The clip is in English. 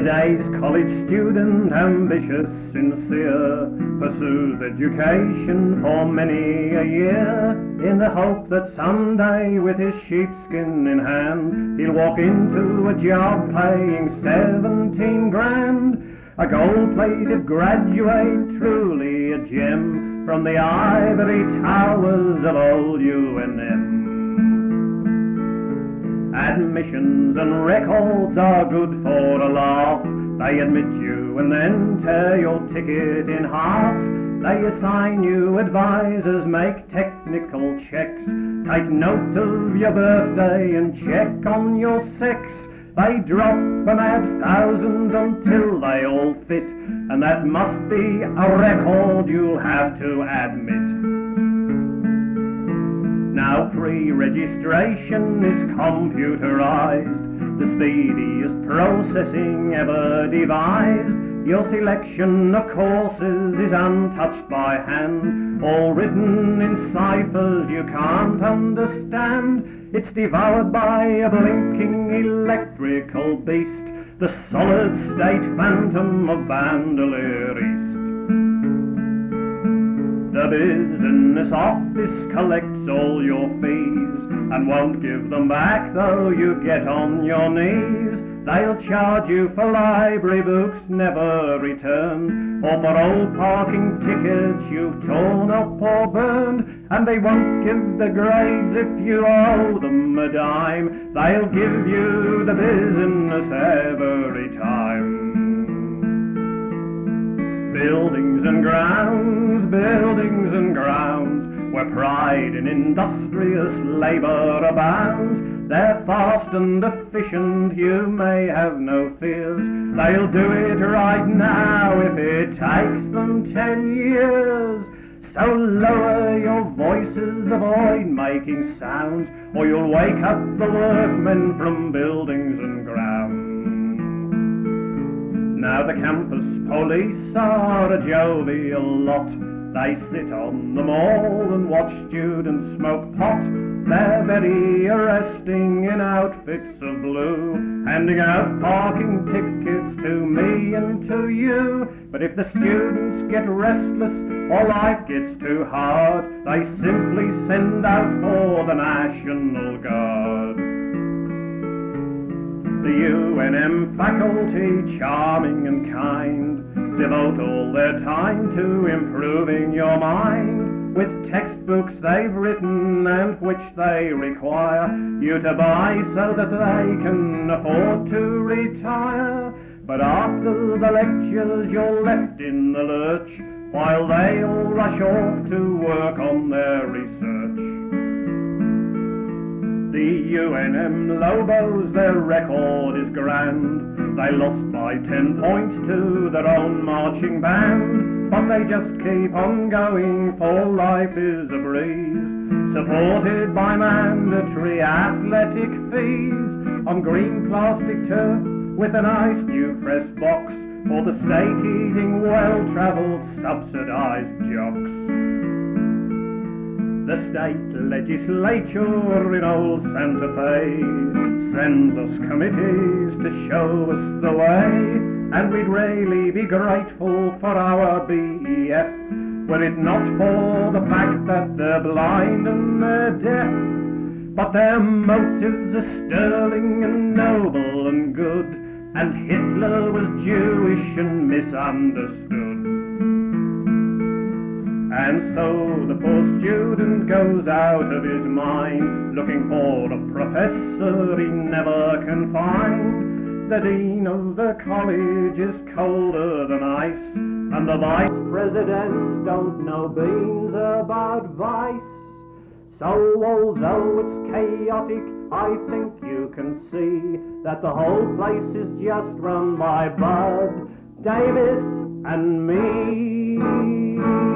Today's college student, ambitious, sincere, pursues education for many a year, in the hope that someday with his sheepskin in hand he'll walk into a job paying 17 grand. A gold-plated graduate, truly a gem, from the ivory towers of old UNM. Admissions and records are good for a laugh. They admit you and then tear your ticket in half. They assign you advisors, make technical checks, take note of your birthday and check on your sex. They drop and add thousands until they all fit, and that must be a record you'll have to admit. Now pre-registration is computerized, the speediest processing ever devised. Your selection of courses is untouched by hand, all written in ciphers you can't understand. It's devoured by a blinking electrical beast, the solid-state phantom of Bandolier East. The business office collects all your fees and won't give them back though you get on your knees. They'll charge you for library books never returned, or for old parking tickets you've torn up or burned. And they won't give the grades if you owe them a dime. They'll give you the business every time. Buildings and grounds, where pride in industrious labour abounds. They're fast and efficient, you may have no fears. They'll do it right now if it takes them 10 years. So lower your voices, avoid making sounds, or you'll wake up the workmen from buildings and grounds. Now the campus police are a jovial lot. They sit on the mall and watch students smoke pot. They're very arresting in outfits of blue, handing out parking tickets to me and to you. But if the students get restless or life gets too hard, they simply send out for the National Guard. The UNM faculty, charming and kind, devote all their time to improving your mind, with textbooks they've written and which they require you to buy so that they can afford to retire. But after the lectures you're left in the lurch, while they all rush off to work on their research. The UNM Lobos, their record is grand. They lost by 10 points to their own marching band, but they just keep on going, for life is a breeze, supported by mandatory athletic fees, on green plastic turf with a nice new press box, for the steak-eating, well-travelled, subsidised jocks. The state legislature in old Santa Fe sends us committees to show us the way, and we'd really be grateful for our BEF, were it not for the fact that they're blind and they're deaf. But their motives are sterling and noble and good, and Hitler was Jewish and misunderstood. And so the poor student goes out of his mind, looking for a professor he never can find. The dean of the college is colder than ice, and the vice presidents don't know beans about vice. So although it's chaotic, I think you can see that the whole place is just run by Bud Davis and me.